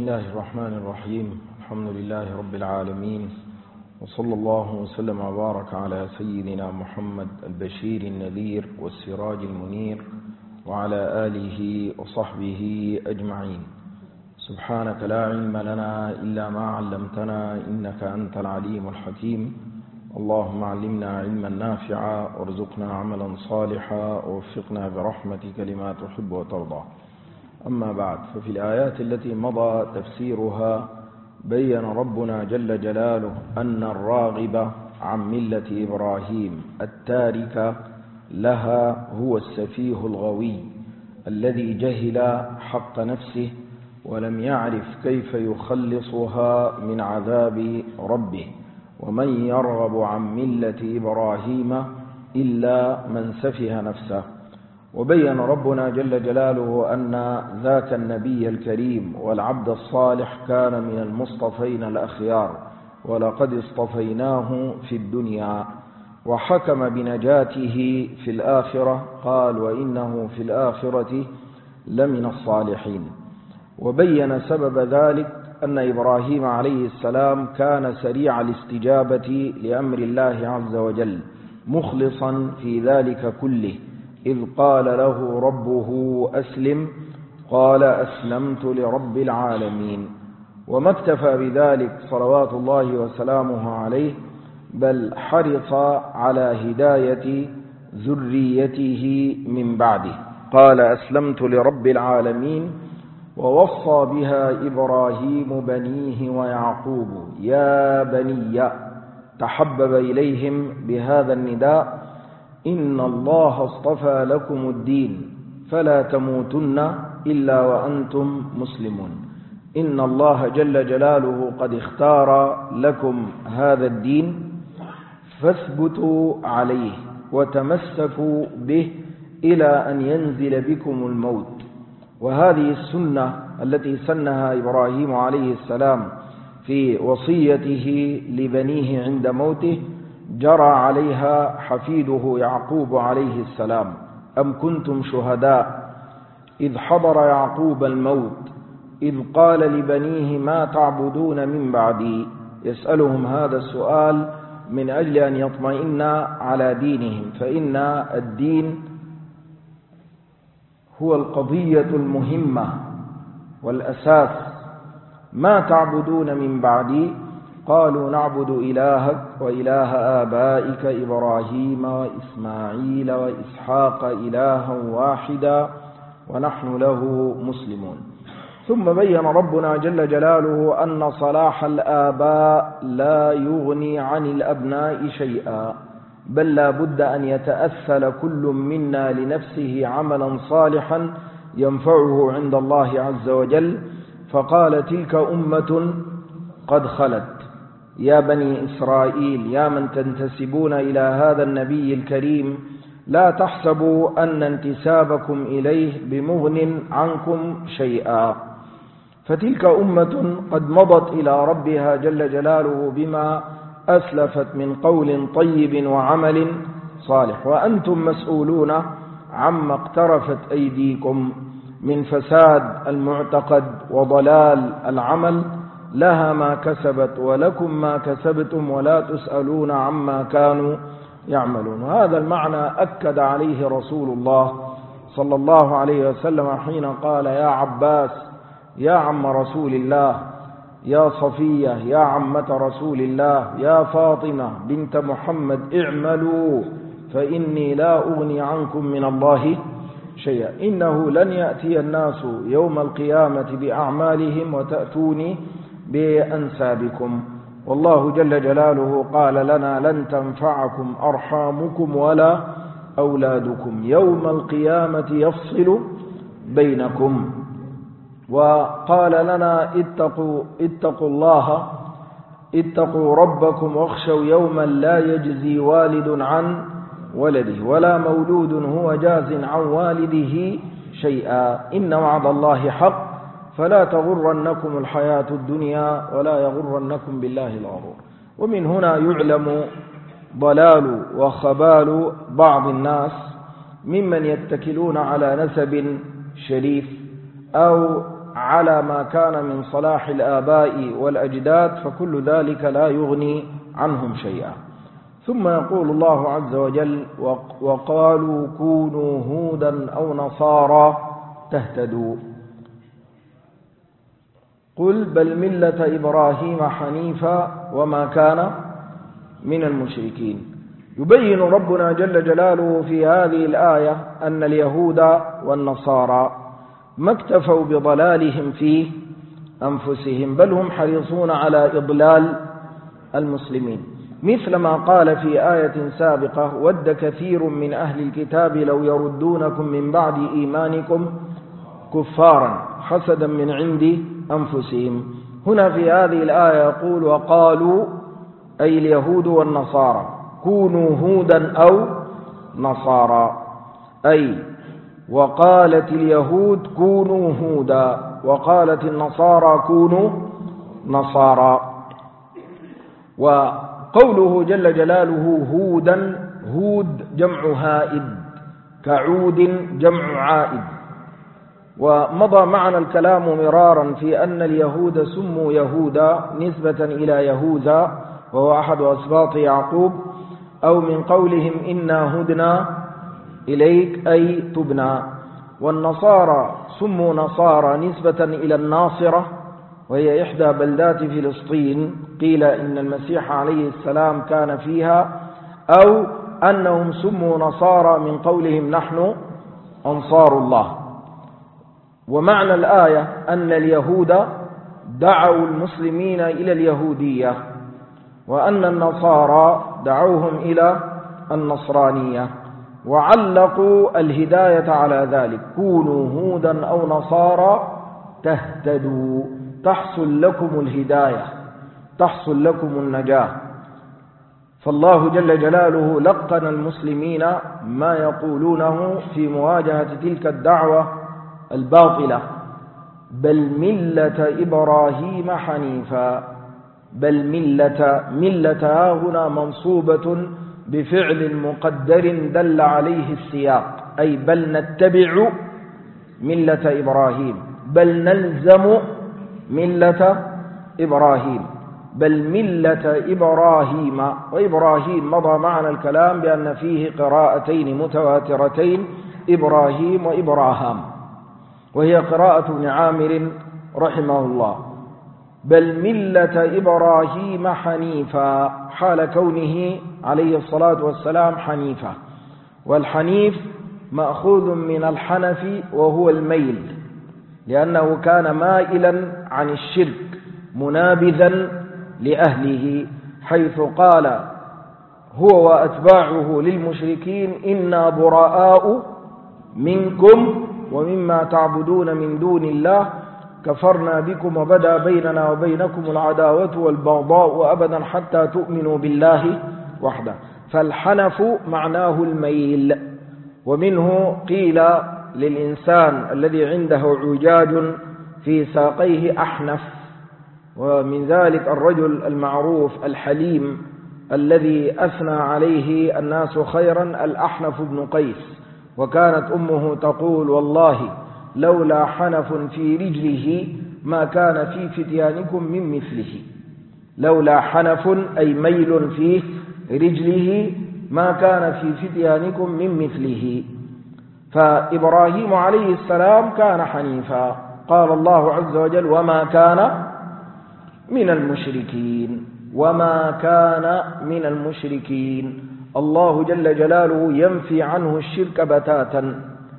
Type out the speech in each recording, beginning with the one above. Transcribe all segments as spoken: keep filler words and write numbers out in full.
الله الرحمن الرحيم. الحمد لله رب العالمين، وصلى الله وسلم وبارك على سيدنا محمد البشير النذير والسراج المنير وعلى آله وصحبه أجمعين. سبحانك لا علم لنا إلا ما علمتنا إنك أنت العليم الحكيم. اللهم علمنا علما نافعا وارزقنا عملا صالحا ووفقنا برحمتك لما تحب وترضى. أما بعد، ففي الآيات التي مضى تفسيرها بين ربنا جل جلاله أن الراغب عن ملة إبراهيم التارك لها هو السفيه الغوي الذي جهل حق نفسه ولم يعرف كيف يخلصها من عذاب ربه. ومن يرغب عن ملة إبراهيم إلا من سفه نفسه. وبين ربنا جل جلاله أن ذاك النبي الكريم والعبد الصالح كان من المصطفين الأخيار، ولقد اصطفيناه في الدنيا، وحكم بنجاته في الآخرة، قال وإنه في الآخرة لمن الصالحين. وبين سبب ذلك أن إبراهيم عليه السلام كان سريع الاستجابة لأمر الله عز وجل، مخلصا في ذلك كله، إذ قال له ربه أسلم، قال أسلمت لرب العالمين. وما اكتفى بذلك صلوات الله وسلامه عليه، بل حرص على هداية ذريته من بعده، قال أسلمت لرب العالمين. ووصى بها إبراهيم بنيه ويعقوب يا بني، تحبب إليهم بهذا النداء: إن الله اصطفى لكم الدين فلا تموتن إلا وأنتم مسلمون. إن الله جل جلاله قد اختار لكم هذا الدين، فاثبتوا عليه وتمسكوا به إلى أن ينزل بكم الموت. وهذه السنة التي سنها إبراهيم عليه السلام في وصيته لبنيه عند موته جرى عليها حفيده يعقوب عليه السلام. أم كنتم شهداء إذ حضر يعقوب الموت إذ قال لبنيه ما تعبدون من بعدي؟ يسألهم هذا السؤال من أجل أن يطمئن على دينهم، فإن الدين هو القضية المهمة والأساس. ما تعبدون من بعدي؟ قالوا نعبد إلهك وإله آبائك إبراهيم وإسماعيل وإسحاق إلها واحدا ونحن له مسلمون. ثم بين ربنا جل جلاله أن صلاح الآباء لا يغني عن الأبناء شيئا، بل لا بد أن يتأثل كل منا لنفسه عملا صالحا ينفعه عند الله عز وجل. فقال تلك أمة قد خلت. يا بني إسرائيل، يا من تنتسبون إلى هذا النبي الكريم، لا تحسبوا أن انتسابكم إليه بمغن عنكم شيئا، فتلك أمة قد مضت إلى ربها جل جلاله بما أسلفت من قول طيب وعمل صالح، وأنتم مسؤولون عما اقترفت أيديكم من فساد المعتقد وضلال العمل. لها ما كسبت ولكم ما كسبتم ولا تسألون عما كانوا يعملون. وهذا المعنى أكد عليه رسول الله صلى الله عليه وسلم حين قال يا عباس يا عم رسول الله، يا صفية يا عمة رسول الله، يا فاطمة بنت محمد اعملوا فإني لا أغني عنكم من الله شيئا. إنه لن يأتي الناس يوم القيامة بأعمالهم وتأتوني بأنسابكم. والله جل جلاله قال لنا لن تنفعكم أرحامكم ولا أولادكم، يوم القيامة يفصل بينكم. وقال لنا اتقوا, اتقوا الله اتقوا ربكم واخشوا يوما لا يجزي والد عن ولده ولا مولود هو جاز عن والده شيئا. إن وعد الله حق فلا تغرنكم الحياة الدنيا ولا يغرنكم بالله الغرور. ومن هنا يعلم ضلال وخبال بعض الناس ممن يتكلون على نسب شريف أو على ما كان من صلاح الآباء والأجداد فكل ذلك لا يغني عنهم شيئا. ثم يقول الله عز وجل وقالوا كونوا هودا أو نصارى تهتدوا قل بل ملة إبراهيم حنيفا وما كان من المشركين. يبين ربنا جل جلاله في هذه الآية أن اليهود والنصارى ما اكتفوا بضلالهم في أنفسهم بل هم حريصون على إضلال المسلمين، مثل ما قال في آية سابقة ود كثير من أهل الكتاب لو يردونكم من بعد إيمانكم كفارا حسدا من عند أنفسهم. هنا في هذه الآية يقول وقالوا أي اليهود والنصارى كونوا هودا أو نصارى، أي وقالت اليهود كونوا هودا وقالت النصارى كونوا نصارى. وقوله جل جلاله هودا، هود جمع هائد كعود جمع عائد. ومضى معنا الكلام مرارا في أن اليهود سموا يهودا نسبة إلى يهوذا وهو أحد أسباط يعقوب، أو من قولهم إنا هدنا إليك أي تبنا. والنصارى سموا نصارى نسبة إلى الناصرة وهي إحدى بلدات فلسطين، قيل إن المسيح عليه السلام كان فيها، أو أنهم سموا نصارى من قولهم نحن أنصار الله. ومعنى الآية أن اليهود دعوا المسلمين إلى اليهودية وأن النصارى دعوهم إلى النصرانية، وعلقوا الهداية على ذلك كونوا هودا أو نصارى تهتدوا، تحصل لكم الهداية تحصل لكم النجاة. فالله جل جلاله لقن المسلمين ما يقولونه في مواجهة تلك الدعوة الباطلة، بل ملة إبراهيم حنيفا. بل ملة ملة هنا منصوبة بفعل مقدر دل عليه السياق، أي بل نتبع ملة إبراهيم، بل نلزم ملة إبراهيم، بل ملة إبراهيم. وإبراهيم مضى معنا الكلام بأن فيه قراءتين متواترتين إبراهيم وإبراهام، وهي قراءة ابن عامر رحمه الله. بل ملة إبراهيم حنيفا حال كونه عليه الصلاة والسلام حنيفا. والحنيف مأخوذ من الحنف وهو الميل، لأنه كان مائلا عن الشرك منابذا لأهله، حيث قال هو وأتباعه للمشركين إنا براء منكم ومما تعبدون من دون الله كفرنا بكم وبدا بيننا وبينكم العداوة والبغضاء أبدا حتى تؤمنوا بالله وحده. فالحنف معناه الميل، ومنه قيل للإنسان الذي عنده عجاج في ساقيه أحنف، ومن ذلك الرجل المعروف الحليم الذي أثنى عليه الناس خيرا الأحنف بن قيس، وكانت أمه تقول والله لولا حنف في رجله ما كان في فتيانكم من مثله. لولا حنف أي ميل في رجله ما كان في فتيانكم من مثله. فإبراهيم عليه السلام كان حنيفا، قال الله عز وجل وما كان من المشركين، وما كان من المشركين. الله جل جلاله ينفي عنه الشرك بتاتا،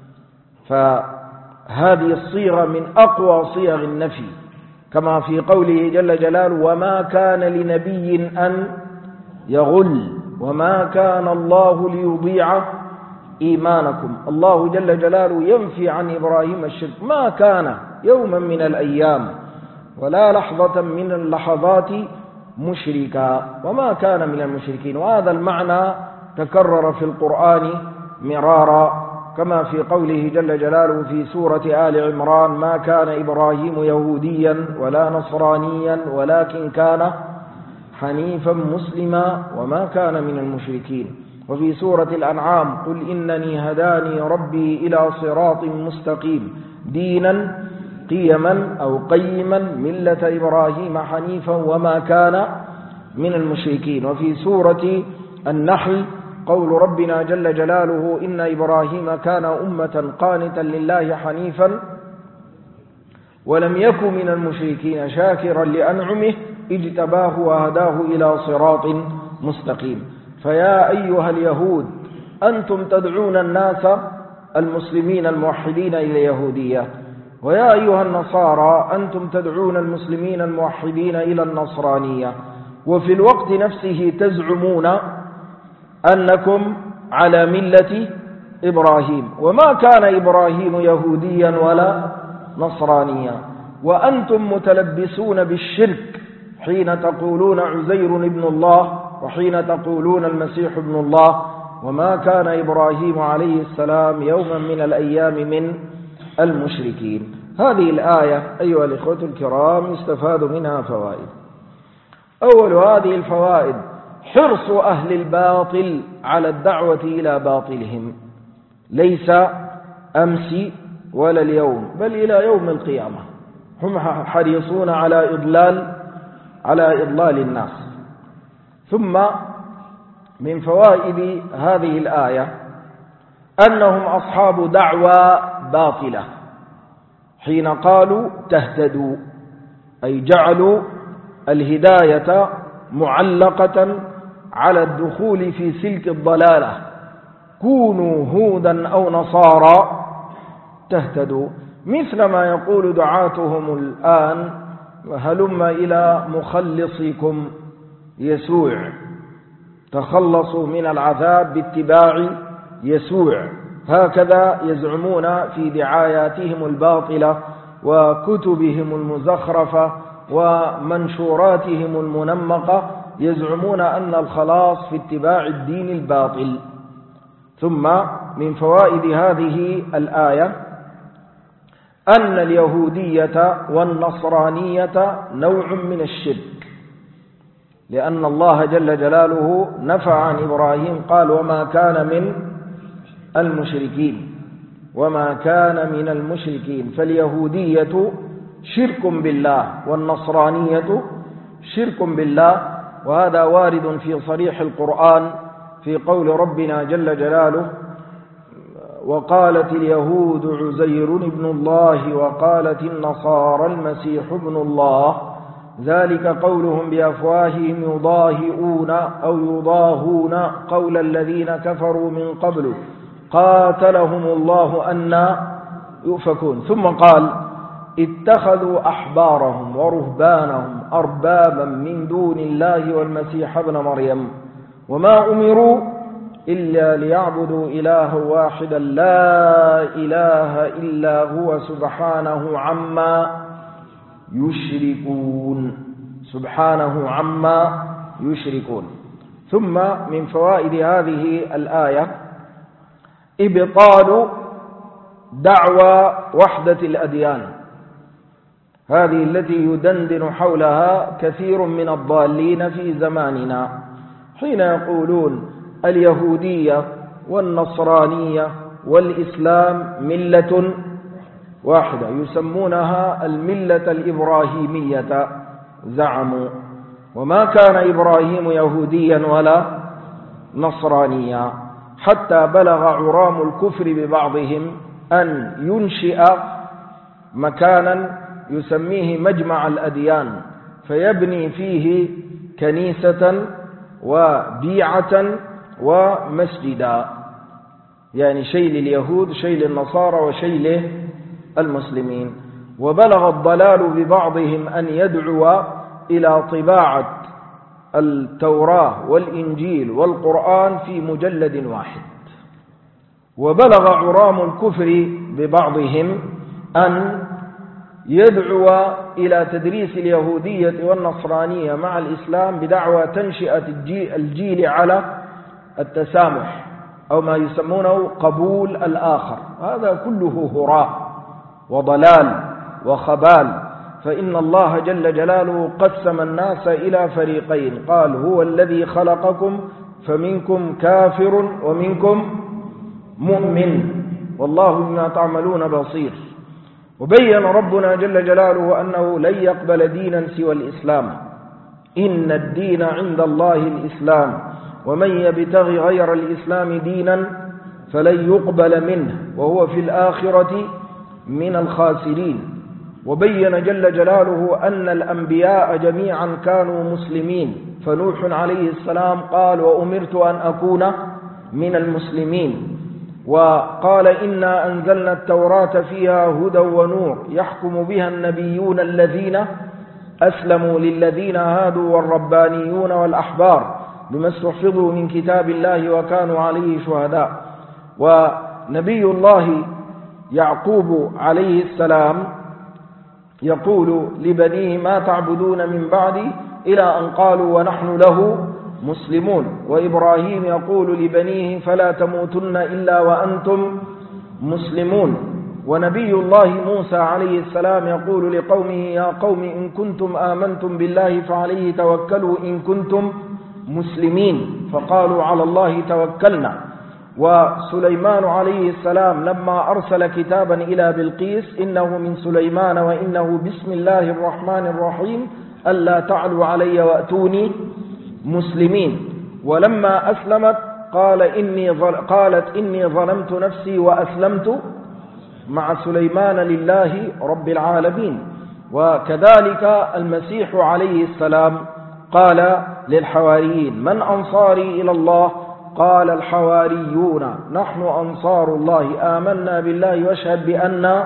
فهذه الصيغة من أقوى صيغ النفي، كما في قوله جل جلاله وما كان لنبي أن يغل وما كان الله ليضيع إيمانكم. الله جل جلاله ينفي عن إبراهيم الشرك، ما كان يوما من الأيام ولا لحظة من اللحظات مشركا، وما كان من المشركين. وهذا المعنى تكرر في القرآن مرارا، كما في قوله جل جلاله في سورة آل عمران ما كان إبراهيم يهوديا ولا نصرانيا ولكن كان حنيفا مسلما وما كان من المشركين. وفي سورة الأنعام قل إنني هداني ربي إلى صراط مستقيم دينا قيما أو قيما ملة إبراهيم حنيفا وما كان من المشركين. وفي سورة النحل قول ربنا جل جلاله إن إبراهيم كان أمة قانتا لله حنيفا ولم يكن من المشركين شاكرا لأنعمه اجتباه وهداه إلى صراط مستقيم. فيا أيها اليهود أنتم تدعون الناس المسلمين الموحدين إلى اليهودية، ويا أيها النصارى أنتم تدعون المسلمين الموحدين إلى النصرانية، وفي الوقت نفسه تزعمون أنكم على ملة إبراهيم، وما كان إبراهيم يهوديا ولا نصرانيا، وأنتم متلبسون بالشرك حين تقولون عزير ابن الله وحين تقولون المسيح ابن الله، وما كان إبراهيم عليه السلام يوما من الأيام من المشركين. هذه الآية أيها الإخوة الكرام يستفاد منها فوائد. أول هذه الفوائد حرص أهل الباطل على الدعوة إلى باطلهم، ليس أمس ولا اليوم بل إلى يوم القيامة، هم حريصون على إضلال على إضلال الناس. ثم من فوائد هذه الآية أنهم أصحاب دعوى باطلة حين قالوا تهتدوا، أي جعلوا الهداية معلقة على الدخول في سلك الضلالة، كونوا هودا أو نصارى تهتدوا، مثل ما يقول دعاتهم الآن هلم إلى مخلصكم يسوع، تخلصوا من العذاب باتباع يسوع، هكذا يزعمون في دعاياتهم الباطلة وكتبهم المزخرفة ومنشوراتهم المنمقة، يزعمون أن الخلاص في اتباع الدين الباطل. ثم من فوائد هذه الآية أن اليهودية والنصرانية نوع من الشرك، لأن الله جل جلاله نفى عن إبراهيم قال وما كان من المشركين وما كان من المشركين، فاليهودية شرك بالله والنصرانية شرك بالله، وهذا وارد في صريح القرآن في قول ربنا جل جلاله وقالت اليهود عزير ابن الله وقالت النصارى المسيح ابن الله، ذلك قولهم بأفواههم يضاهئون أو يضاهون قول الذين كفروا من قبل قاتلهم الله أن يؤفكون. ثم قال اتخذوا أحبارهم ورهبانهم أربابا من دون الله والمسيح ابن مريم وما أمروا إلا ليعبدوا إلها واحدا لا إله إلا هو سبحانه عما يشركون سبحانه عما يشركون. ثم من فوائد هذه الآية إبطال دعوى وحدة الأديان، هذه التي يدندن حولها كثير من الضالين في زماننا، حين يقولون اليهودية والنصرانية والإسلام ملة واحدة، يسمونها الملة الإبراهيمية زعموا، وما كان إبراهيم يهوديا ولا نصرانيا، حتى بلغ عرام الكفر ببعضهم أن ينشئ مكانا يسميه مجمع الأديان فيبني فيه كنيسة وبيعة ومسجدا، يعني شيء لليهود شيء للنصارى وشيء للمسلمين. وبلغ الضلال ببعضهم أن يدعو إلى طباعة التوراة والإنجيل والقرآن في مجلد واحد. وبلغ عرام الكفر ببعضهم أن يدعو إلى تدريس اليهودية والنصرانية مع الإسلام بدعوى تنشئة الجيل على التسامح أو ما يسمونه قبول الآخر، هذا كله هراء وضلال وخبال. فإن الله جل جلاله قسم الناس إلى فريقين، قال هو الذي خلقكم فمنكم كافر ومنكم مؤمن والله بما تعملون بصير. وبين ربنا جل جلاله أنه لن يقبل دينا سوى الإسلام، إن الدين عند الله الإسلام، ومن يبتغي غير الإسلام دينا فلن يقبل منه وهو في الآخرة من الخاسرين. وبين جل جلاله أن الأنبياء جميعا كانوا مسلمين، فنوح عليه السلام قال وأمرت أن أكون من المسلمين، وقال إنا أنزلنا التوراة فيها هدى ونور يحكم بها النبيون الذين أسلموا للذين هادوا والربانيون والأحبار بما استحفظوا من كتاب الله وكانوا عليه شهداء. ونبي الله يعقوب عليه السلام يقول لبنيه ما تعبدون من بعدي إلى أن قالوا ونحن له مسلمون. وإبراهيم يقول لبنيه فلا تموتن إلا وأنتم مسلمون. ونبي الله موسى عليه السلام يقول لقومه يا قوم إن كنتم آمنتم بالله فعليه توكلوا إن كنتم مسلمين، فقالوا على الله توكلنا. وسليمان عليه السلام لما أرسل كتابا إلى بلقيس إنه من سليمان وإنه بسم الله الرحمن الرحيم ألا تعلوا علي وأتوني مسلمين. ولما أسلمت قال إني قالت إني ظلمت نفسي وأسلمت مع سليمان لله رب العالمين. وكذلك المسيح عليه السلام قال للحواريين من أنصاري إلى الله؟ قال الحواريون نحن أنصار الله آمنا بالله واشهد بأننا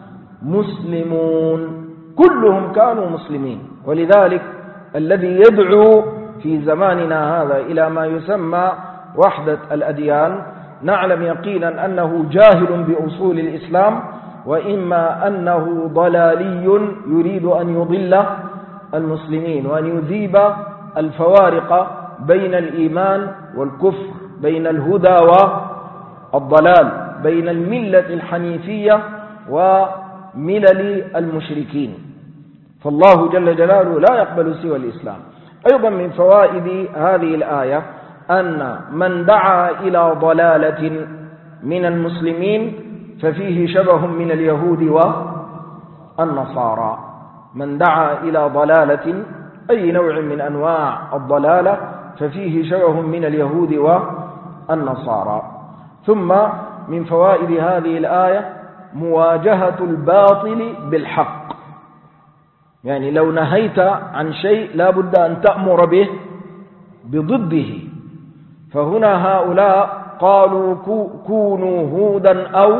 مسلمون. كلهم كانوا مسلمين. ولذلك الذي يدعو في زماننا هذا إلى ما يسمى وحدة الأديان نعلم يقينا أنه جاهل بأصول الإسلام، وإما أنه ضلالي يريد أن يضل المسلمين وأن يذيب الفوارق بين الإيمان والكفر، بين الهدى والضلال، بين الملة الحنيفية وملل المشركين. فالله جل جلاله لا يقبل سوى الإسلام. أيضا من فوائد هذه الآية أن من دعا إلى ضلالة من المسلمين ففيه شبه من اليهود والنصارى. من دعا إلى ضلالة أي نوع من أنواع الضلالة ففيه شبه من اليهود والنصارى. ثم من فوائد هذه الآية مواجهة الباطل بالحق، يعني لو نهيت عن شيء لا بد أن تأمر به بضده. فهنا هؤلاء قالوا كونوا هودا أو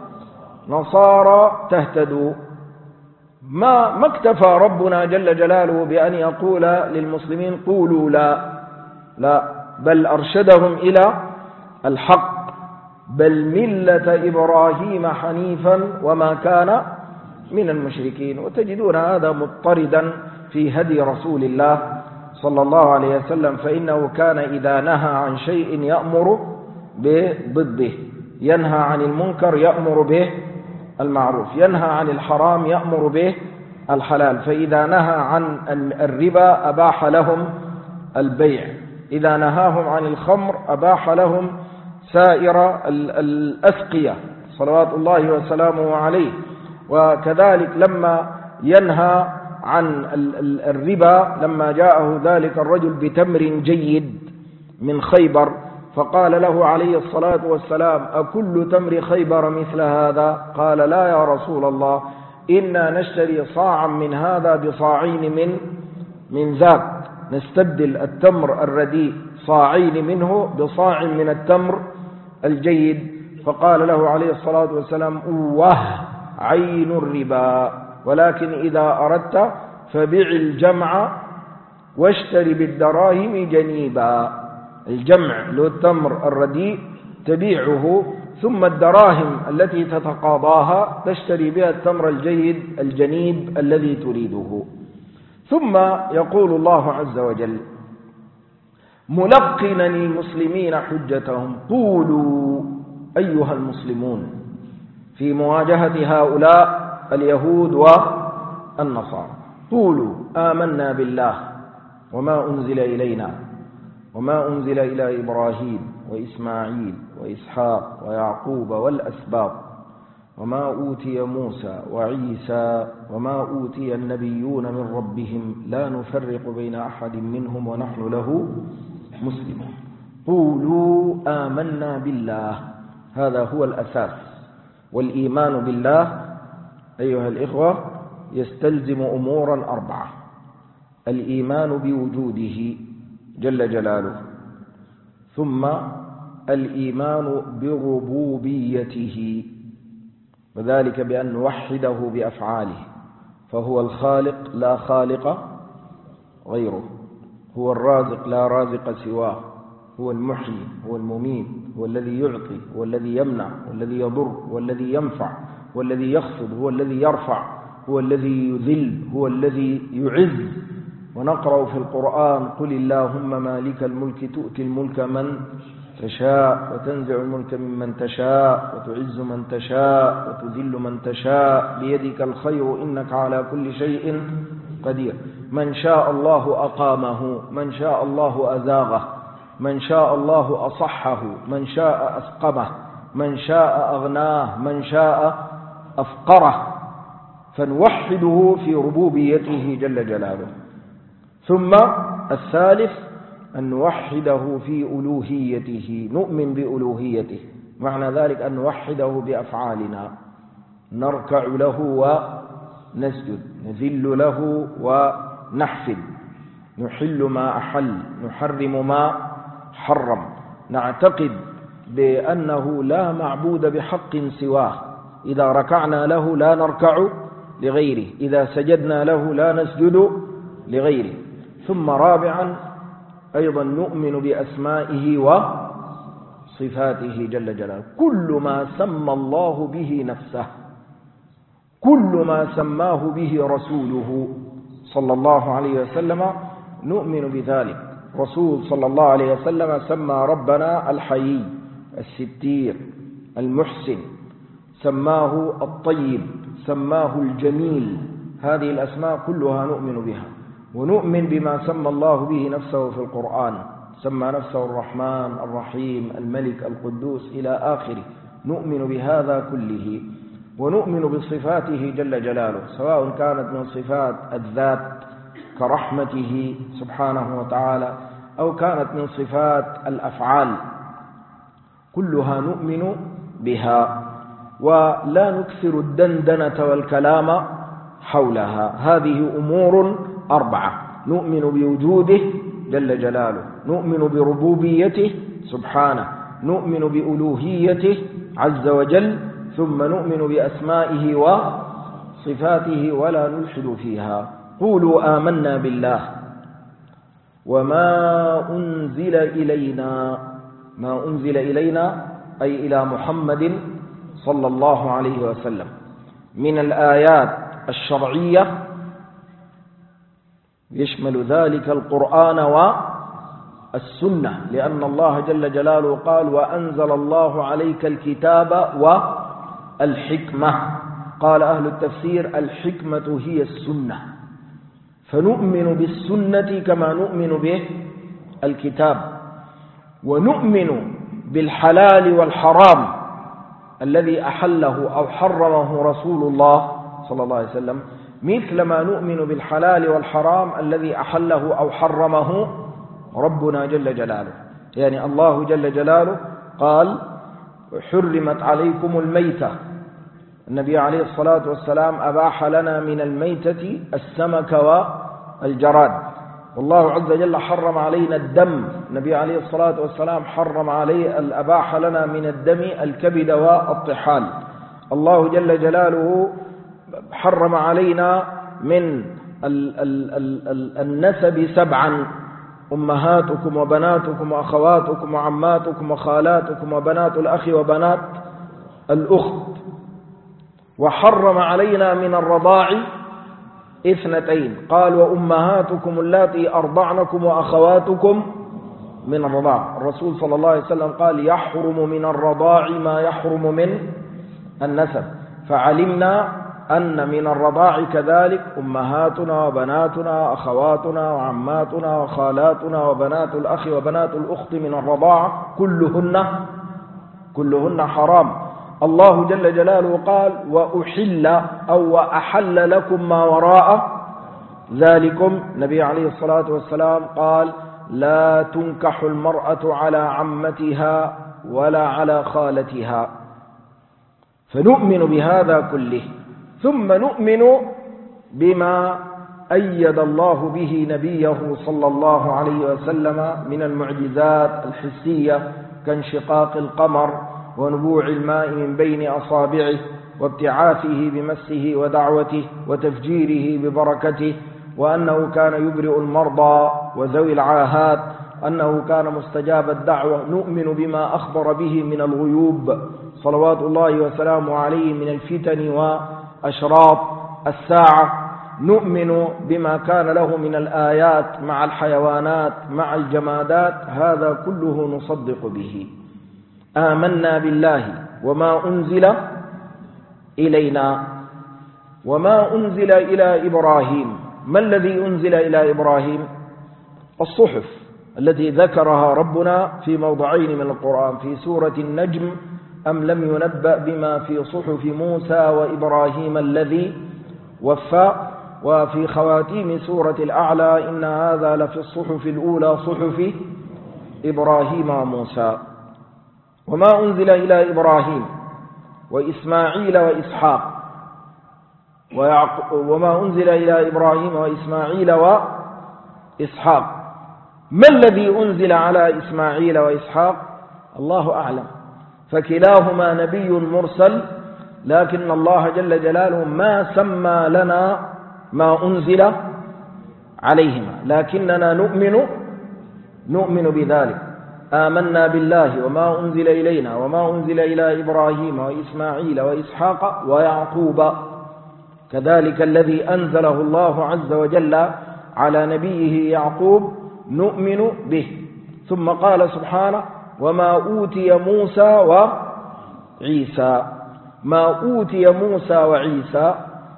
نصارى تهتدوا. ما ما اكتفى ربنا جل جلاله بأن يقول للمسلمين قولوا لا لا، بل أرشدهم إلى الحق، بل ملة إبراهيم حنيفا وما كان من المشركين. وتجدون هذا مضطردا في هدي رسول الله صلى الله عليه وسلم، فإنه كان إذا نهى عن شيء يأمر بضده، ينهى عن المنكر يأمر به المعروف، ينهى عن الحرام يأمر به الحلال. فإذا نهى عن الربا أباح لهم البيع، إذا نهاهم عن الخمر أباح لهم سائر الأسقية صلوات الله وسلامه عليه. وكذلك لما ينهى عن الربا لما جاءه ذلك الرجل بتمر جيد من خيبر فقال له عليه الصلاة والسلام أكل تمر خيبر مثل هذا؟ قال لا يا رسول الله، إنا نشتري صاعا من هذا بصاعين من من ذاك، نستبدل التمر الرديء صاعين منه بصاع من التمر الجيد. فقال له عليه الصلاة والسلام أوه عين الربا، ولكن إذا أردت فبيع الجمع واشتري بالدراهم جنيبا. الجمع له التمر الرديء تبيعه، ثم الدراهم التي تتقاضاها تشتري بها التمر الجيد الجنيب الذي تريده. ثم يقول الله عز وجل ملقنا المسلمين حجتهم قولوا أيها المسلمون في مواجهة هؤلاء اليهود والنصارى، قولوا آمنا بالله وما أنزل إلينا وما أنزل إلى إبراهيم وإسماعيل وإسحاق ويعقوب والأسباط وما أوتي موسى وعيسى وما أوتي النبيون من ربهم لا نفرق بين أحد منهم ونحن له مسلمون. قولوا آمنا بالله، هذا هو الأساس. والإيمان بالله أيها الإخوة يستلزم أمورا أربعة: الإيمان بوجوده جل جلاله، ثم الإيمان بربوبيته، وذلك بأن نوحده بأفعاله، فهو الخالق لا خالق غيره، هو الرازق لا رازق سواه، هو المحيي، هو المميت، هو الذي يعطي، هو الذي يمنع، هو الذي يضر، هو الذي ينفع، هو الذي يخفض، هو الذي يرفع، هو الذي يذل، هو الذي يعز. ونقرأ في القرآن: قل اللهم مالك الملك تؤتي الملك من تشاء وتنزع الملك ممن تشاء وتعز من تشاء وتذل من تشاء بيدك الخير إنك على كل شيء قدير. من شاء الله أقامه، من شاء الله أزاغه، من شاء الله أصحه، من شاء أسقمه، من شاء أغناه، من شاء أفقره. فنوحده في ربوبيته جل جلاله. ثم الثالث أن نوحده في ألوهيته، نؤمن بألوهيته، معنى ذلك أن نوحده بأفعالنا، نركع له ونسجد، نذل له ونحفد، نحل ما أحل، نحرم ما حرم، نعتقد بأنه لا معبود بحق سواه، إذا ركعنا له لا نركع لغيره، إذا سجدنا له لا نسجد لغيره. ثم رابعا أيضا نؤمن بأسمائه وصفاته جل جلاله، كل ما سمى الله به نفسه، كل ما سماه به رسوله صلى الله عليه وسلم نؤمن بذلك. رسول صلى الله عليه وسلم سمى ربنا الحيي، الستير، المحسن، سماه الطيب، سماه الجميل، هذه الأسماء كلها نؤمن بها. ونؤمن بما سمى الله به نفسه في القرآن، سمى نفسه الرحمن، الرحيم، الملك، القدوس إلى آخره، نؤمن بهذا كله. ونؤمن بصفاته جل جلاله، سواء كانت من صفات الذات كرحمته سبحانه وتعالى، أو كانت من صفات الأفعال، كلها نؤمن بها، ولا نكثر الدندنة والكلام حولها. هذه أمور أربعة: نؤمن بوجوده جل جلاله، نؤمن بربوبيته سبحانه، نؤمن بألوهيته عز وجل، ثم نؤمن بأسمائه وصفاته ولا نلحد فيها. قولوا آمنا بالله وما أنزل إلينا، ما أنزل إلينا أي إلى محمد صلى الله عليه وسلم من الآيات الشرعية، يشمل ذلك القرآن والسنة، لأن الله جل جلاله قال: وأنزل الله عليك الكتاب والحكمة. قال أهل التفسير: الحكمة هي السنة، فنؤمن بالسنة كما نؤمن بالكتاب، ونؤمن بالحلال والحرام الذي أحله أو حرمه رسول الله صلى الله عليه وسلم، مثل ما نؤمن بالحلال والحرام الذي أحله أو حرمه ربنا جل جلاله. يعني الله جل جلاله قال: حرمت عليكم الميتة، النبي عليه الصلاة والسلام أباح لنا من الميتة السمك والجراد، والله عز وجل حرم علينا الدم، النبي عليه الصلاة والسلام حرم عليه الأباح لنا من الدم الكبد والطحال. الله جل جلاله حرم علينا من ال ال ال النسب سبعا: أمهاتكم وبناتكم وأخواتكم وعماتكم وخالاتكم وبنات الأخ وبنات الأخت. وحرم علينا من الرضاع اثنتين، قال: وأمهاتكم اللاتي أرضعنكم وأخواتكم من الرضاع. الرسول صلى الله عليه وسلم قال: يحرم من الرضاع ما يحرم من النسب، فعلمنا أن من الرضاع كذلك أمهاتنا وبناتنا أخواتنا وعماتنا وخالاتنا وبنات الأخ وبنات الأخت من الرضاعة، كلهن كلهن حرام. الله جل جلاله قال وأحل أو وأحل لكم ما وراء ذلكم. النبي عليه الصلاة والسلام قال لا تنكح المرأة على عمتها ولا على خالتها. فنؤمن بهذا كله، ثم نؤمن بما أيد الله به نبيه صلى الله عليه وسلم من المعجزات الحسية كانشقاق القمر ونبوع الماء من بين أصابعه وابتعاثه بمسه ودعوته وتفجيره ببركته، وأنه كان يبرئ المرضى وذوي العاهات، أنه كان مستجاب الدعوة. نؤمن بما أخبر به من الغيوب صلوات الله وسلامه عليه من الفتن وأشراط الساعة. نؤمن بما كان له من الآيات مع الحيوانات مع الجمادات، هذا كله نصدق به. آمنا بالله وما أنزل إلينا وما أنزل إلى إبراهيم. ما الذي أنزل إلى إبراهيم؟ الصحف التي ذكرها ربنا في موضعين من القرآن، في سورة النجم أم لم ينبأ بما في صحف موسى وإبراهيم الذي وفى، وفي خواتيم سورة الأعلى إن هذا لفي الصحف الأولى صحف إبراهيم وموسى. وما أنزل إلى إبراهيم وإسماعيل وإسحاق وما أنزل إلى إبراهيم وإسماعيل وإسحاق. ما الذي أنزل على إسماعيل وإسحاق؟ الله أعلم، فكلاهما نبي مرسل، لكن الله جل جلاله ما سمى لنا ما أنزل عليهما، لكننا نؤمن نؤمن بذلك. آمنا بالله وما أنزل إلينا وما أنزل إلى إبراهيم وإسماعيل وإسحاق ويعقوب، كذلك الذي أنزله الله عز وجل على نبيه يعقوب نؤمن به. ثم قال سبحانه وما أوتي موسى وعيسى. ما أوتي موسى وعيسى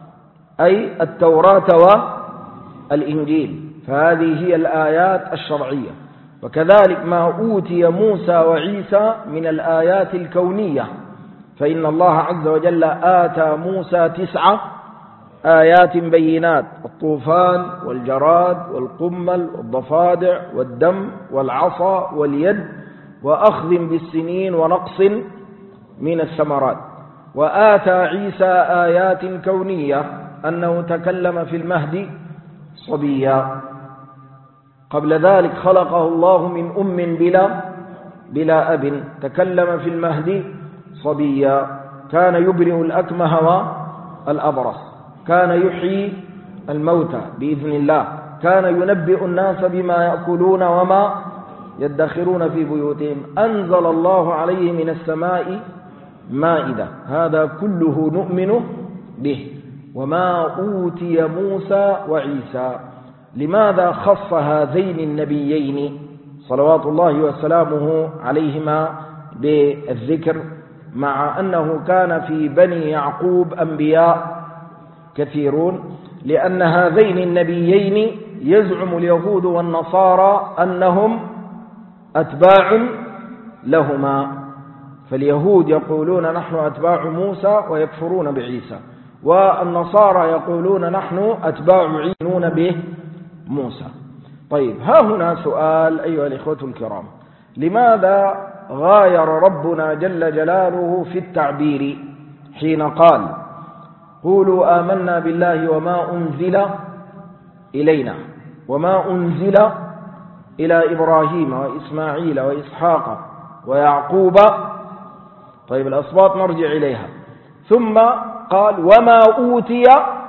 أي التوراة والإنجيل، فهذه هي الآيات الشرعية. وكذلك ما أوتي موسى وعيسى من الآيات الكونية، فإن الله عز وجل آتى موسى تسعة آيات بينات: الطوفان والجراد والقمل والضفادع والدم والعصا واليد وأخذ بالسنين ونقص من الثمرات. وآتى عيسى آيات كونية، أنه تكلم في المهد صبيا، قبل ذلك خلقه الله من أم بلا بلا أب، تكلم في المهد صبيا، كان يبرئ الأكمه والأبرص، كان يحيي الموتى بإذن الله، كان ينبئ الناس بما يأكلون وما يدخرون في بيوتهم، أنزل الله عليه من السماء مائدة، هذا كله نؤمن به. وما أوتي موسى وعيسى، لماذا خص هذين النبيين صلوات الله وسلامه عليهما بالذكر، مع أنه كان في بني يعقوب أنبياء كثيرون؟ لأن هذين النبيين يزعم اليهود والنصارى أنهم أتباع لهما، فاليهود يقولون نحن أتباع موسى ويكفرون بعيسى، والنصارى يقولون نحن أتباع عيسى به موسى. طيب، ها هنا سؤال أيها الإخوة الكرام: لماذا غاير ربنا جل جلاله في التعبير حين قال قولوا آمنا بالله وما أنزل إلينا وما أنزل إلى إبراهيم وإسماعيل وإسحاق ويعقوب؟ طيب، الأصوات نرجع إليها. ثم قال وما أوتي،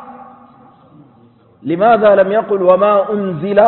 لماذا لم يقل وما أنزل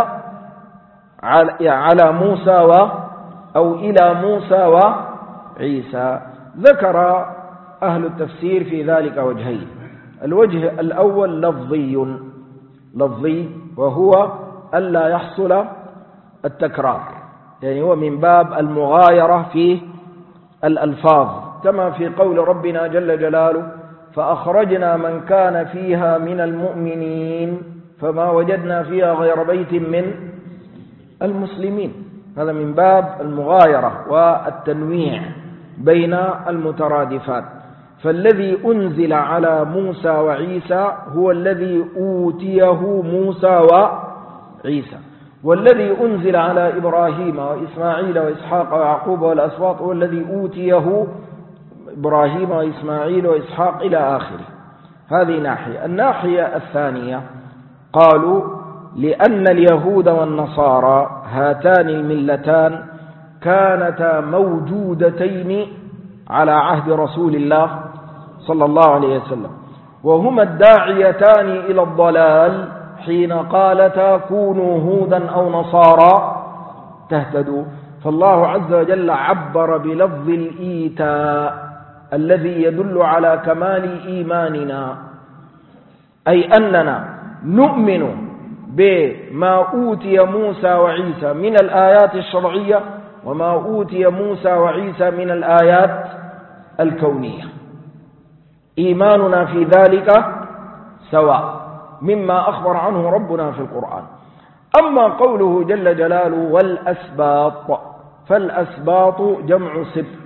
على موسى و أو إلى موسى وعيسى؟ ذكر أهل التفسير في ذلك وجهين: الوجه الأول لفظي لفظي وهو ألا يحصل التكرار، يعني هو من باب المغايرة في الألفاظ، كما في قول ربنا جل جلاله فأخرجنا من كان فيها من المؤمنين فما وجدنا فيها غير بيت من المسلمين. هذا من باب المغايرة والتنويع بين المترادفات. فالذي أنزل على موسى وعيسى هو الذي أوتيه موسى وعيسى، والذي أنزل على إبراهيم وإسماعيل وإسحاق ويعقوب والأسباط هو الذي أوتيه إبراهيم وإسماعيل وإسحاق إلى آخره. هذه ناحية. الناحية الثانية قالوا لأن اليهود والنصارى هاتان الملتان كانتا موجودتين على عهد رسول الله صلى الله عليه وسلم، وهما الداعيتان إلى الضلال حين قالتا كونوا هودا أو نصارى تهتدوا. فالله عز وجل عبر بلفظ الإيتاء الذي يدل على كمال إيماننا، أي أننا نؤمن بما أوتي موسى وعيسى من الآيات الشرعية وما أوتي موسى وعيسى من الآيات الكونية، إيماننا في ذلك سواء مما أخبر عنه ربنا في القرآن. أما قوله جل جلاله والأسباط، فالأسباط جمع سبت،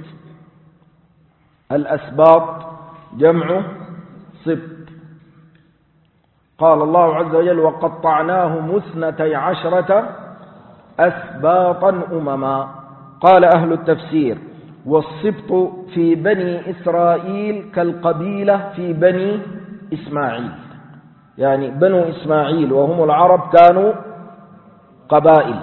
الأسباط جمع سبت. قال الله عز وجل وقطعناهم اثنتي عشرة أسباطا أمما. قال أهل التفسير والسبط في بني إسرائيل كالقبيلة في بني إسماعيل، يعني بنو إسماعيل وهم العرب كانوا قبائل،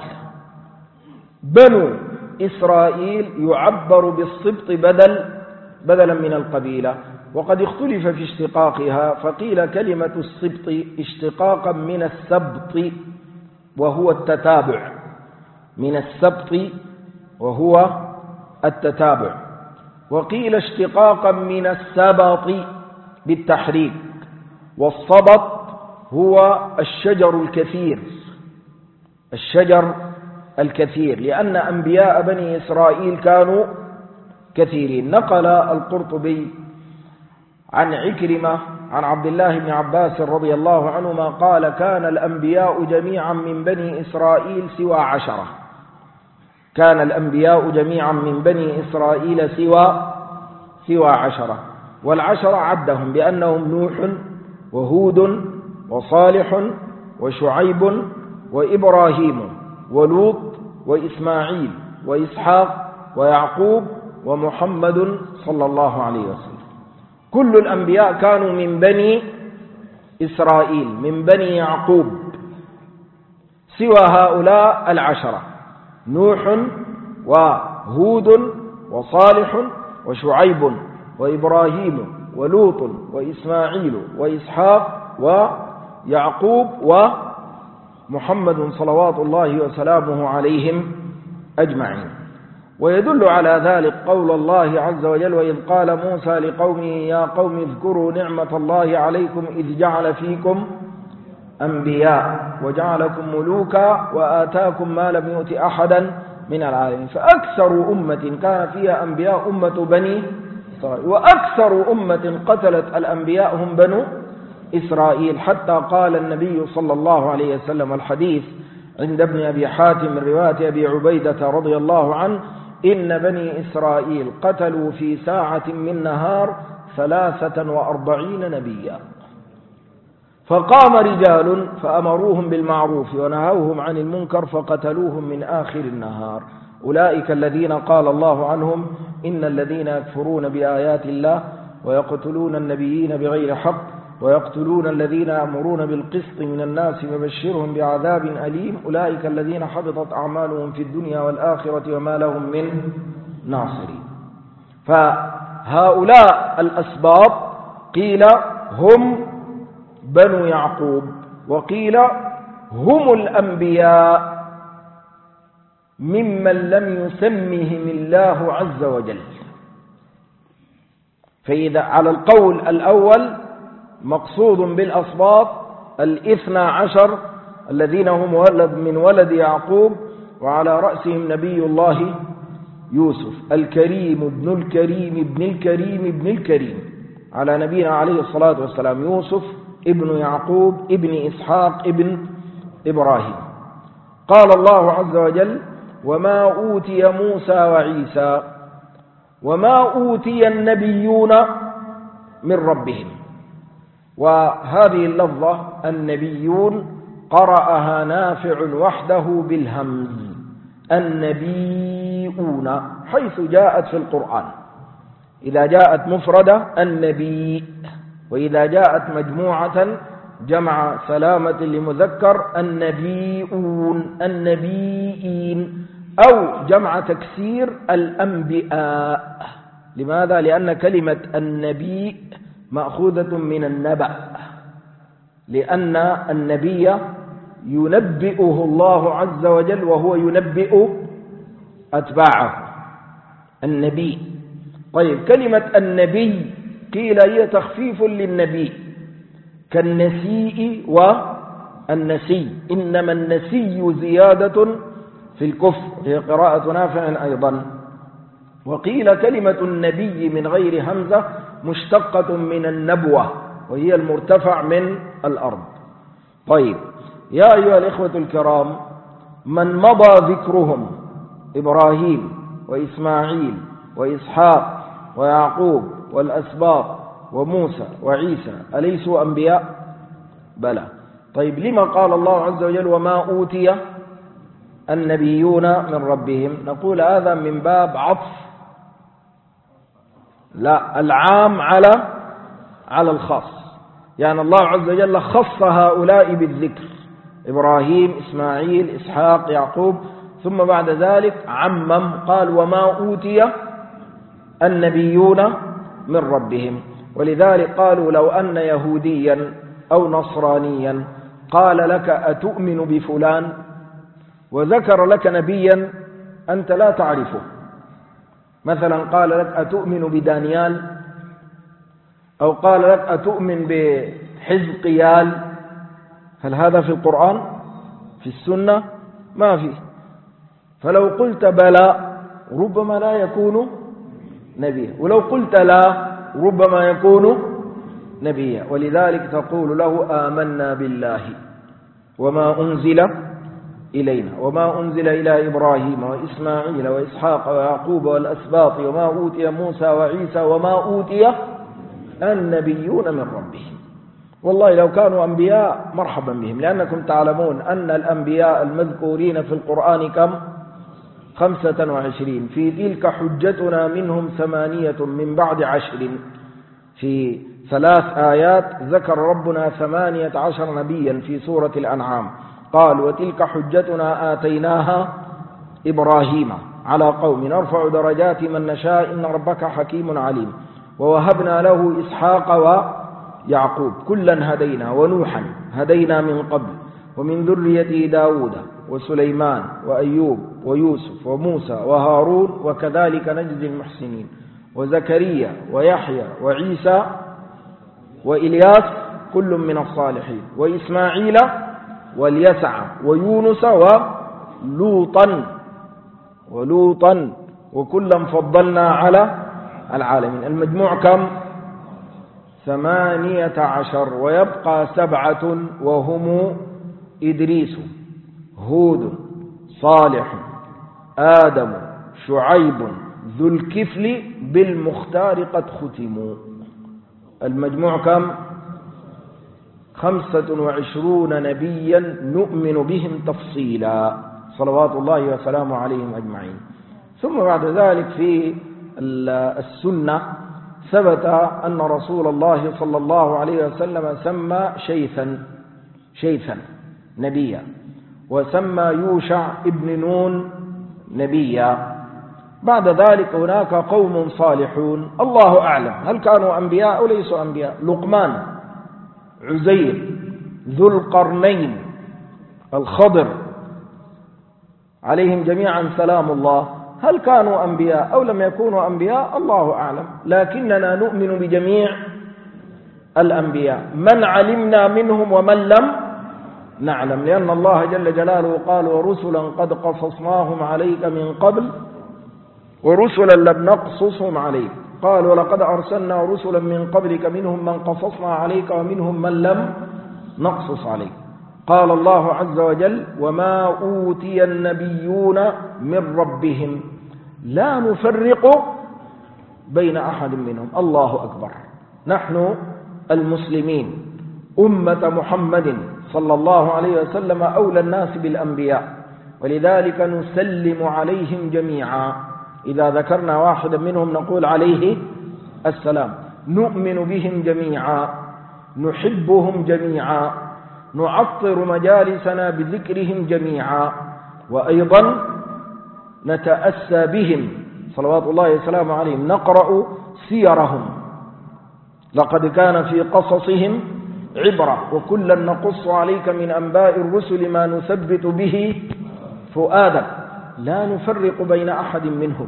بنو إسرائيل يعبر بالسبط بدل بدلا من القبيلة. وقد اختلف في اشتقاقها، فقيل كلمة السبط اشتقاقا من السبط وهو التتابع، من السبط وهو التتابع، وقيل اشتقاقا من السبط بالتحريك، والصبط هو الشجر الكثير، الشجر الكثير، لأن أنبياء بني إسرائيل كانوا كثيرين. نقل القرطبي عن عكرمة عن عبد الله بن عباس رضي الله عنهما قال كان الأنبياء جميعا من بني إسرائيل سوى عشرة، كان الأنبياء جميعا من بني إسرائيل سوى سوى عشرة، والعشرة عدهم بأنهم نوح وهود وصالح وشعيب وإبراهيم ولوط وإسماعيل وإسحاق ويعقوب ومحمد صلى الله عليه وسلم. كل الأنبياء كانوا من بني إسرائيل من بني يعقوب سوى هؤلاء العشرة، نوح وهود وصالح وشعيب وإبراهيم ولوط وإسماعيل وإسحاق ويعقوب ومحمد صلوات الله وسلامه عليهم أجمعين. ويدل على ذلك قول الله عز وجل وإذ قال موسى لقومه يا قوم اذكروا نعمة الله عليكم إذ جعل فيكم أنبياء وجعلكم ملوكا وآتاكم ما لم يؤت أحدا من العالمين. فأكثر أمة كان فيها أنبياء أمة بني إسرائيل، وأكثر أمة قتلت الأنبياء هم بنو إسرائيل، حتى قال النبي صلى الله عليه وسلم الحديث عند ابن أبي حاتم من رواية أبي عبيدة رضي الله عنه إن بني إسرائيل قتلوا في ساعة من نهار ثلاثة وأربعين نبيا، فقام رجال فأمروهم بالمعروف ونهوهم عن المنكر فقتلوهم من آخر النهار. أولئك الذين قال الله عنهم إن الذين يكفرون بآيات الله ويقتلون النبيين بغير حق ويقتلون الذين يأمرون بالقسط من الناس فبشرهم بعذاب أليم أولئك الذين حبطت أعمالهم في الدنيا والآخرة وما لهم من ناصرين. فهؤلاء الأسباط قيل هم بنو يعقوب، وقيل هم الأنبياء ممن لم يسمهم الله عز وجل. فإذا على القول الأول مقصود بالأسباط الاثنى عشر الذين هم ولد من ولد يعقوب، وعلى رأسهم نبي الله يوسف الكريم ابن الكريم ابن الكريم ابن الكريم على نبينا عليه الصلاة والسلام، يوسف ابن يعقوب ابن إسحاق ابن إبراهيم. قال الله عز وجل وما أوتي موسى وعيسى وما أوتي النبيون من ربهم. وهذه اللفظة النبيون قرأها نافع وحده بالهمز، النبيون، حيث جاءت في القرآن. إذا جاءت مفردة النبي، وإذا جاءت مجموعة جمع سلامة لمذكر النبيون النبيين، أو جمع تكسير الأنبياء. لماذا؟ لأن كلمة النبي مأخوذة من النبأ، لأن النبي ينبئه الله عز وجل وهو ينبئ أتباعه، النبي. طيب، كلمة النبي قيل هي تخفيف للنبي، كالنسيء والنسي، إنما النسي زيادة في الكفر، هي قراءة نافع أيضا. وقيل كلمة النبي من غير همزة مشتقة من النبوة، وهي المرتفع من الأرض. طيب، يا أيها الإخوة الكرام، من مضى ذكرهم إبراهيم وإسماعيل وإسحاق ويعقوب والأسباط وموسى وعيسى أليسوا أنبياء؟ بلى. طيب، لما قال الله عز وجل وما أوتي النبيون من ربهم؟ نقول هذا من باب عطف، لا، العام على على الخاص. يعني الله عز وجل خص هؤلاء بالذكر، إبراهيم إسماعيل إسحاق يعقوب، ثم بعد ذلك عمم قال وما أوتي النبيون من ربهم. ولذلك قالوا لو أن يهوديا أو نصرانيا قال لك أتؤمن بفلان وذكر لك نبيا أنت لا تعرفه، مثلا قال لك أتؤمن بدانيال، أو قال لك أتؤمن بحزقيال، هل هذا في القرآن؟ في السنة؟ ما في. فلو قلت بلى ربما لا يكون نبيا، ولو قلت لا ربما يكون نبيا. ولذلك تقول له آمنا بالله وما أنزل إلينا وما أنزل إلى إبراهيم وإسماعيل وإسحاق ويعقوب والأسباط وما أوتي موسى وعيسى وما أوتي النبيون من ربهم. والله لو كانوا أنبياء مرحبا بهم، لأنكم تعلمون أن الأنبياء المذكورين في القرآن كم؟ خمسة وعشرين. في تلك حجتنا منهم ثمانية من بعد عشر. في ثلاث آيات ذكر ربنا ثمانية عشر نبيا في سورة الأنعام. قال وتلك حجتنا آتيناها إبراهيم على قوم نرفع درجات من نشاء إن ربك حكيم عليم. ووهبنا له إسحاق ويعقوب كلا هدينا ونوحا هدينا من قبل ومن ذريته داود وسليمان وأيوب ويوسف وموسى وهارون وكذلك نجزي المحسنين وزكريا ويحيى وعيسى وإلياس كل من الصالحين وإسماعيل واليسع ويونس ولوطا ولوطا وكلا فضلنا على العالمين. المجموع كم؟ ثمانية عشر. ويبقى سبعة وهم إدريس هود صالح آدم شعيب ذو الكفل بالمختار قد ختموا. المجموع كم؟ خمسة وعشرون نبيا نؤمن بهم تفصيلا صلوات الله وسلامه عليهم أجمعين. ثم بعد ذلك في السنة ثبت أن رسول الله صلى الله عليه وسلم سمى شيثا شيثا نبيا، وسمى يوشع ابن نون نبيا. بعد ذلك هناك قوم صالحون الله أعلم هل كانوا أنبياء أو ليسوا أنبياء. لقمان، عزير، ذو القرنين، الخضر، عليهم جميعا سلام الله، هل كانوا أنبياء أو لم يكونوا أنبياء الله أعلم، لكننا نؤمن بجميع الأنبياء من علمنا منهم ومن لم نعلم، لأن الله جل جلاله قال ورسلا قد قصصناهم عليك من قبل ورسلا لم نقصصهم عليك. قال ولقد أرسلنا رسلا من قبلك منهم من قصصنا عليك ومنهم من لم نقصص عليك. قال الله عز وجل وما أوتي النبيون من ربهم لا نفرق بين أحد منهم. الله أكبر. نحن المسلمين أمة محمد صلى الله عليه وسلم أولى الناس بالأنبياء، ولذلك نسلم عليهم جميعا. إذا ذكرنا واحدا منهم نقول عليه السلام. نؤمن بهم جميعا، نحبهم جميعا، نعطر مجالسنا بذكرهم جميعا، وأيضا نتأسى بهم صلوات الله وسلامه عليهم، نقرأ سيرهم. لقد كان في قصصهم عبرة وكلا نقص عليك من أنباء الرسل ما نثبت به فؤادك، لا نفرق بين أحد منهم.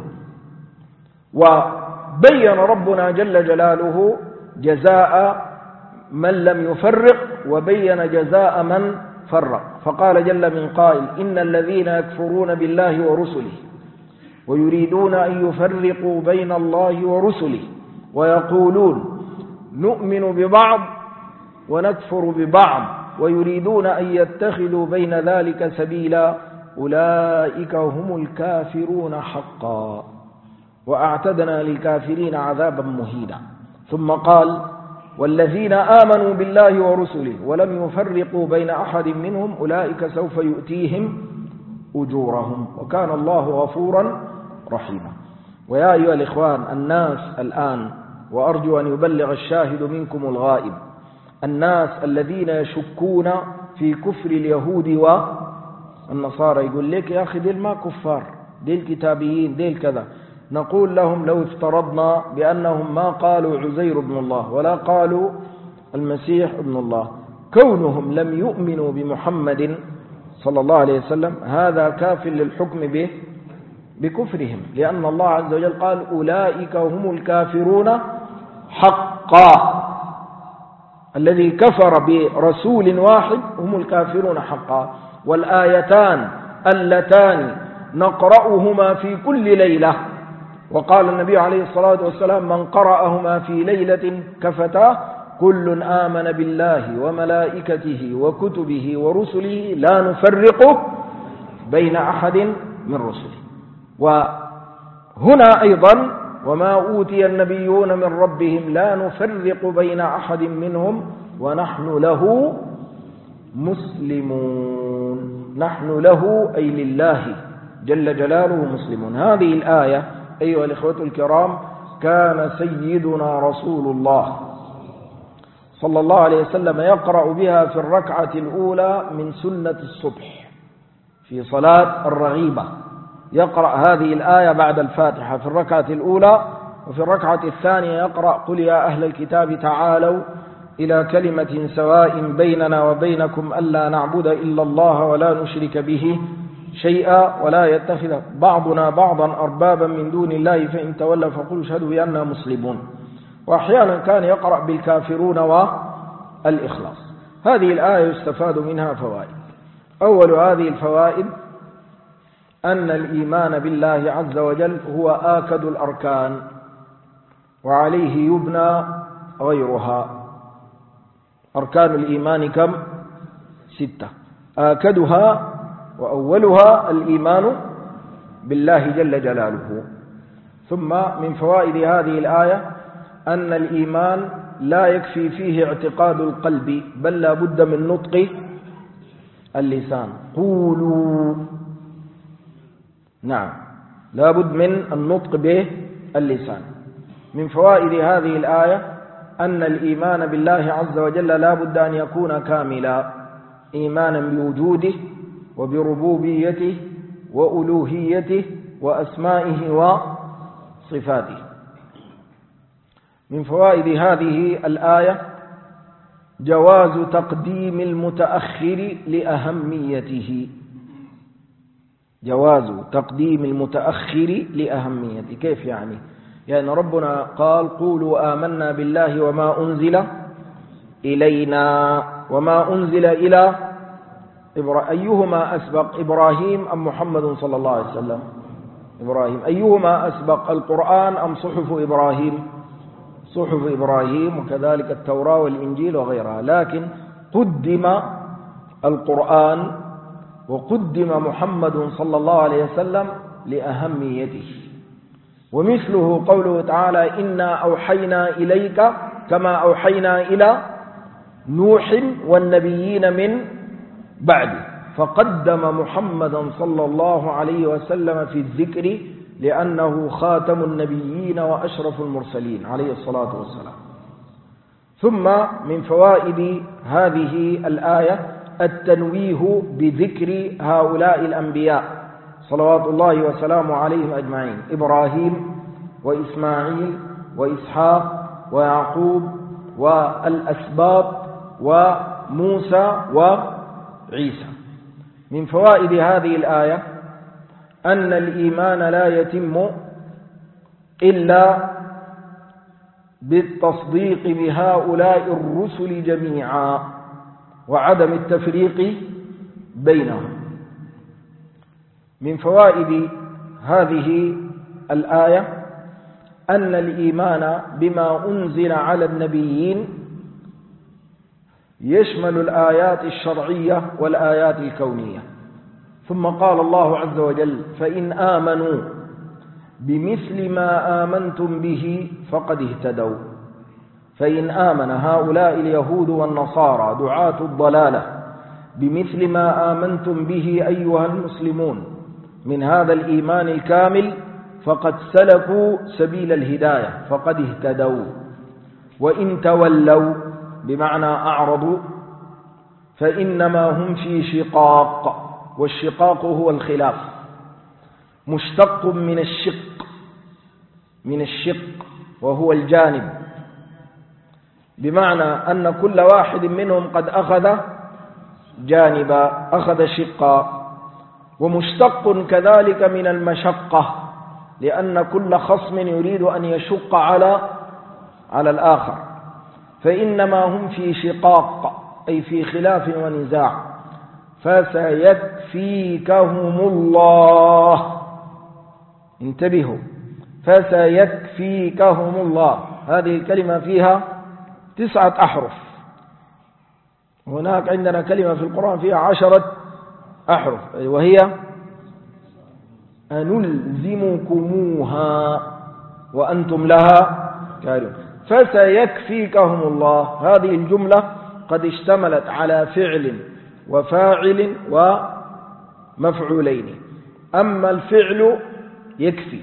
وبين ربنا جل جلاله جزاء من لم يفرق وبين جزاء من فرق، فقال جل من قائل: إن الذين يكفرون بالله ورسله ويريدون أن يفرقوا بين الله ورسله ويقولون نؤمن ببعض ونكفر ببعض ويريدون أن يتخذوا بين ذلك سبيلا أولئك هم الكافرون حقا وأعتدنا للكافرين عذابا مهينا. ثم قال: والذين آمنوا بالله ورسله ولم يفرقوا بين أحد منهم أولئك سوف يؤتيهم أجورهم وكان الله غفورا رحيما. ويا أيها الإخوان، الناس الآن، وأرجو أن يبلغ الشاهد منكم الغائب، الناس الذين يشكون في كفر اليهود والنصارى، يقول لك يا أخي ديل ما كفار، ديل كتابيين، ديل كذا. نقول لهم: لو افترضنا بأنهم ما قالوا عزير ابن الله ولا قالوا المسيح ابن الله، كونهم لم يؤمنوا بمحمد صلى الله عليه وسلم هذا كاف للحكم به بكفرهم، لأن الله عز وجل قال: أولئك هم الكافرون حقا. الذي كفر برسول واحد هم الكافرون حقا. والآيتان اللتان نقرأهما في كل ليلة، وقال النبي عليه الصلاة والسلام: من قرأهما في ليلة كفتاه. كل آمن بالله وملائكته وكتبه ورسله لا نفرق بين أحد من رسله. وهنا أيضا: وما أوتي النبيون من ربهم لا نفرق بين أحد منهم ونحن له مسلمون. نحن له أي لله جل جلاله مسلمون. هذه الآية أيها الإخوة الكرام كان سيدنا رسول الله صلى الله عليه وسلم يقرأ بها في الركعة الأولى من سنة الصبح في صلاة الرغيبة، يقرأ هذه الآية بعد الفاتحة في الركعة الأولى، وفي الركعة الثانية يقرأ: قل يا أهل الكتاب تعالوا إلى كلمة سواء بيننا وبينكم ألا نعبد إلا الله ولا نشرك به شيئا ولا يتخذ بعضنا بعضا أربابا من دون الله فإن تولوا فقولوا اشهدوا بأننا مسلمون. وأحيانا كان يقرأ بالكافرون والإخلاص. هذه الآية يستفاد منها فوائد. أول هذه الفوائد أن الإيمان بالله عز وجل هو آكد الأركان وعليه يبنى غيرها. أركان الإيمان كم؟ ستة، آكدها وأولها الإيمان بالله جل جلاله. ثم من فوائد هذه الآية أن الإيمان لا يكفي فيه اعتقاد القلب، بل لا بد من نطق اللسان. قولوا، نعم، لا بد من النطق به اللسان. من فوائد هذه الآية أن الإيمان بالله عز وجل لا بد أن يكون كاملا، إيمانا بوجوده وبربوبيته وألوهيته وأسمائه وصفاته. من فوائد هذه الآية جواز تقديم المتأخر لأهميته. جواز تقديم المتأخر لأهميته. كيف يعني؟ يعني ربنا قال: قولوا آمنا بالله وما أنزل إلينا وما أنزل إلى إبراهيم. أيهما أسبق، إبراهيم أم محمد صلى الله عليه وسلم؟ إبراهيم. أيهما أسبق، القرآن أم صحف إبراهيم؟ صحف إبراهيم، وكذلك التوراة والإنجيل وغيرها. لكن قدم القرآن وقدم محمد صلى الله عليه وسلم لأهميته. ومثله قوله تعالى: إنا أوحينا إليك كما أوحينا إلى نوح والنبيين من بعده. فقدم محمدا صلى الله عليه وسلم في الذكر لأنه خاتم النبيين وأشرف المرسلين عليه الصلاة والسلام. ثم من فوائد هذه الآية التنويه بذكر هؤلاء الأنبياء صلوات الله وسلامه عليهم أجمعين: إبراهيم وإسماعيل وإسحاق ويعقوب والأسباط وموسى وعيسى. من فوائد هذه الآية أن الإيمان لا يتم إلا بالتصديق بهؤلاء الرسل جميعا وعدم التفريق بينهم. من فوائد هذه الآية أن الإيمان بما أنزل على النبيين يشمل الآيات الشرعية والآيات الكونية. ثم قال الله عز وجل: فإن آمنوا بمثل ما آمنتم به فقد اهتدوا. فإن آمن هؤلاء اليهود والنصارى دعاة الضلالة بمثل ما آمنتم به أيها المسلمون من هذا الإيمان الكامل فقد سلكوا سبيل الهداية فقد اهتدوا. وإن تولوا بمعنى أعرضوا فإنما هم في شقاق، والشقاق هو الخلاف، مشتق من الشق من الشق وهو الجانب، بمعنى أن كل واحد منهم قد أخذ جانبا، أخذ شقا. ومشتق كذلك من المشقة، لأن كل خصم يريد أن يشق على على الآخر. فإنما هم في شقاق أي في خلاف ونزاع. فسيكفيكهم الله، انتبهوا، فسيكفيكهم الله. هذه الكلمة فيها تسعة أحرف. هناك عندنا كلمة في القرآن فيها عشرة أحرف، وهي أنلزمكموها وأنتم لها كارهون. فسيكفيكهم الله، هذه الجملة قد اشتملت على فعل وفاعل ومفعولين. أما الفعل يكفي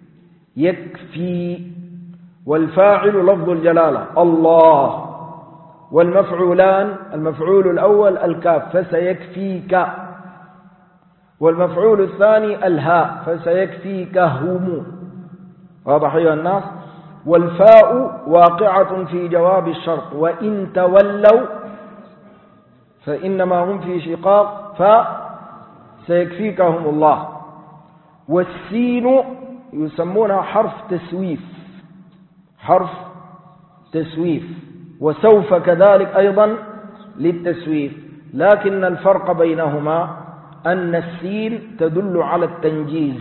يكفي والفاعل لفظ الجلالة الله، والمفعولان المفعول الأول الكاف فسيكفيك، والمفعول الثاني الهاء فسيكفيكهم. واضح أيها الناس؟ والفاء واقعة في جواب الشرط: وإن تولوا فإنما هم في شقاق فسيكفيكهم الله. والسين يسمونها حرف تسويف، حرف تسويف، وسوف كذلك أيضا للتسويف، لكن الفرق بينهما أن السين تدل على التنجيز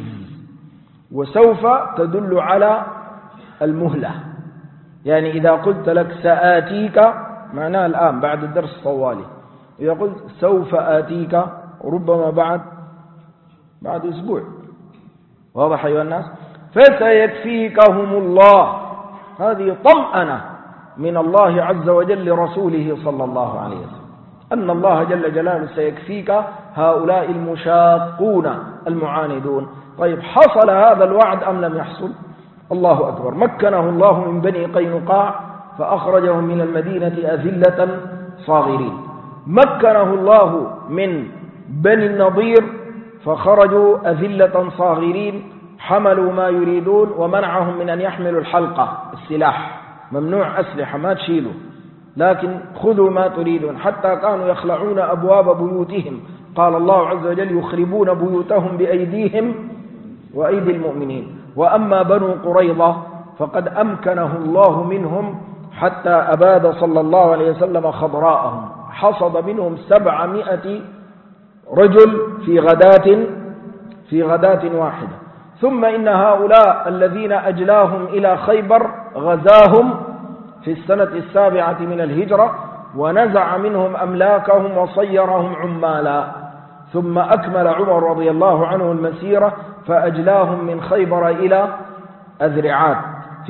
وسوف تدل على المهلة. يعني إذا قلت لك سآتيك معناه الآن بعد الدرس الطوالي، إذا قلت سوف آتيك ربما بعد بعد أسبوع. واضح أيها الناس؟ فسيكفيكهم الله، هذه طمأنة من الله عز وجل لرسوله صلى الله عليه وسلم أن الله جل جلاله سيكفيك هؤلاء المشاقون المعاندون. طيب، حصل هذا الوعد أم لم يحصل؟ الله أكبر. مكنه الله من بني قينقاع فأخرجهم من المدينة أذلة صاغرين. مكنه الله من بني النضير فخرجوا أذلة صاغرين، حملوا ما يريدون ومنعهم من أن يحملوا الحلقة، السلاح ممنوع، أسلحة ما تشيلوا، لكن خذوا ما تريدون، حتى كانوا يخلعون أبواب بيوتهم. قال الله عز وجل: يخربون بيوتهم بأيديهم وأيدي المؤمنين. وأما بنو قريظة فقد أمكنه الله منهم حتى أباد صلى الله عليه وسلم خضراءهم، حصد منهم سبعمائة رجل في غداة في غداة واحدة. ثم إن هؤلاء الذين أجلاهم إلى خيبر غزاهم في السنة السابعة من الهجرة ونزع منهم أملاكهم وصيرهم عمالا. ثم أكمل عمر رضي الله عنه المسيرة فأجلاهم من خيبر إلى أذرعات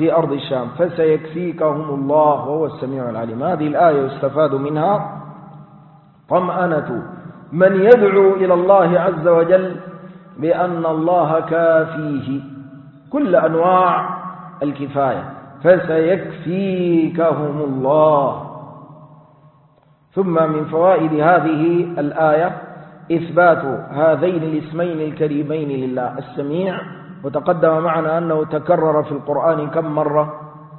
في أرض الشام فسيكفيكهم الله وهو السميع العليم. هذه الآية يستفاد منها طمأنة من يدعو إلى الله عز وجل بأن الله كافيه كل أنواع الكفاية، فسيكفيكهم الله. ثم من فوائد هذه الآية إثبات هذين الاسمين الكريمين لله السميع، وتقدم معنا أنه تكرر في القرآن كم مرة؟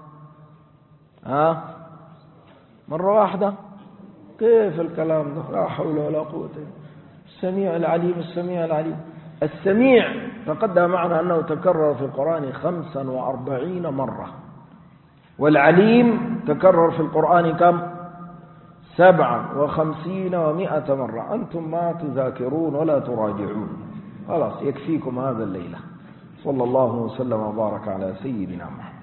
ها؟ مرة واحدة؟ كيف الكلام ده؟ لا حول ولا قوة إلا بالله. السميع العليم السميع العليم. السميع تقدم معنا أنه تكرر في القرآن خمسا وأربعين مرة، والعليم تكرر في القرآن كم؟ سبعا وخمسين ومائة مرة. أنتم ما تذاكرون ولا تراجعون، خلاص يكفيكم هذا الليلة. صلى الله وسلم وبارك على سيدنا محمد.